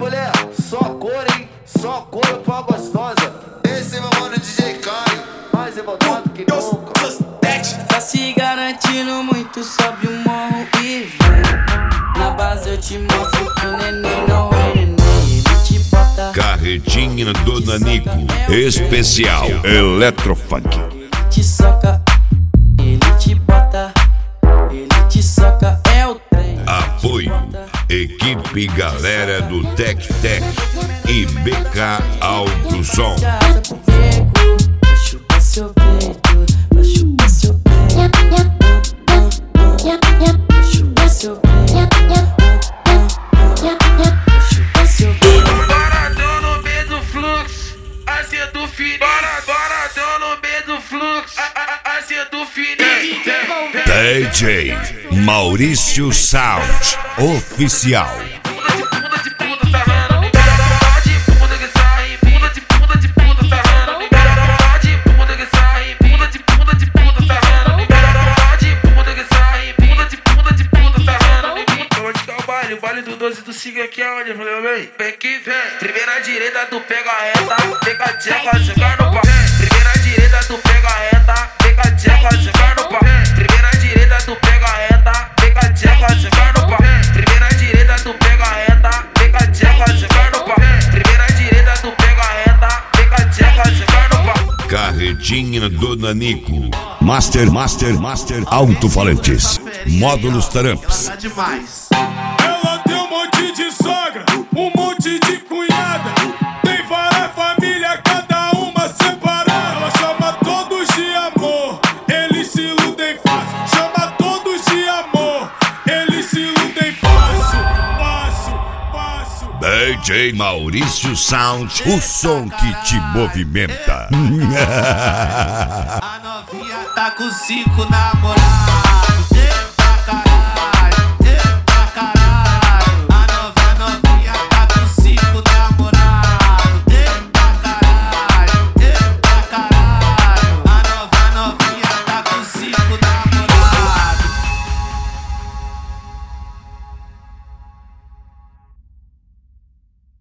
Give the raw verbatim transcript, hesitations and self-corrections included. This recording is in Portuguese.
mulher, só cor, hein? Só cor pra gostosa. Esse é meu mano D J Caio, mais revoltado que nunca. Tá se garantindo muito, sobe o morro e vem. Na base eu te mostro que o neném não é neném. Ele te bota Carretinha do Nanico, especial Eletrofunk. Ele te soca, ele te bota, ele te soca, é o trem. Apoio, equipe galera do Tec Tec e B K Alto Som. Vai chupar seu peito, vai chupar seu peito, vai chupar seu peito, vai chupar seu peito. Paradão no meio do fluxo, assim é do fininho. Paradão no meio do fluxo, assim é do fininho. D J Maurício Sound Oficial. O baile do doze do Siga aqui é onde, falei, bem? Vem que vem. Primeira direita, tu pega a reta, pega a tcheca, jogar no pau. Primeira direita, tu pega a reta, pega a tcheca, jogar no pau. Primeira direita, tu pega a reta, pega a tcheca, jogar no pau. Primeira direita, tu pega a reta, pega a tcheca, jogar no pau. Primeira direita, tu pega a reta, pega a tcheca, jogar no pau. Carretinha do Nanico. Master, Master, Master Alto-falantes. Módulos Taramps. Ela tem um monte de sogra, um monte de cunhada. Tem várias famílias, cada uma separada. Ela chama todos de amor, eles se iludem fácil. Chama todos de amor, eles se iludem fácil. Fácil, fácil. D J Maurício Sound, o som que te movimenta. A novinha tá com cinco namorados.